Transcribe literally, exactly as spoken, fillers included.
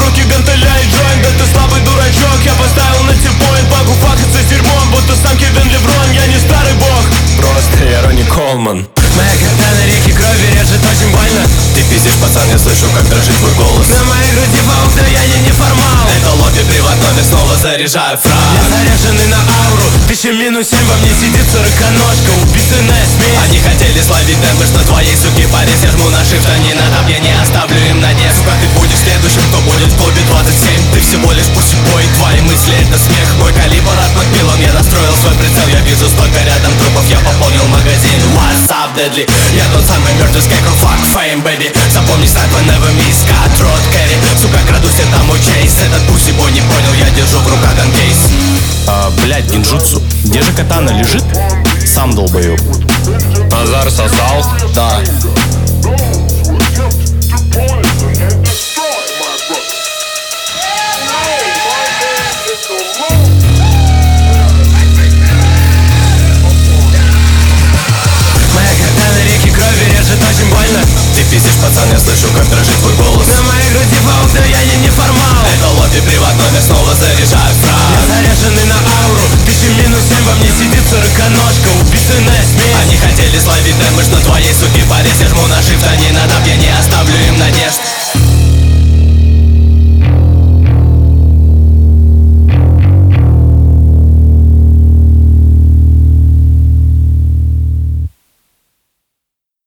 руки гантеля и джойнт. Да ты слабый дурачок, я поставил на типоинт. Могу факаться с дерьмом, будто сам Кевин Леброн. Я не старый бог, просто я Ронни Колман. Моя катана реки крови режет очень больно. Ты пиздишь, пацан, я слышу, как дрожит твой голос. На моей груди паук, да я не неформал. Это лобби приватном, я снова заряжаю фраг. Я заряженный на ауру, тысяча минус семь, во мне сидит сороконожка, убийственная смесь. Они хотели словить дэмэдж на твоей суке порез. Я жму на shift, они на таб, я не оставлю им надежд. Сука, ты будешь следующим, кто будет в клубе двадцать семь. Ты всего лишь пусибой, твои мысли это смех. Мой калибр от Макмиллан, я настроил свой прицел. Я вижу столько рядом трупов, я пополнил магазин. What's up, deadly? Я тот самый мертвый скейкер, fuck fame, baby. Запомни, снайпер never miss, cut road carry. Сука, крадусь, это мой чейз. Этот пусибой не понял, я держу в руках ганкейс. А, блять, гинджутсу. Где же катана лежит? Сам долбоёб. Азар сосал? Да.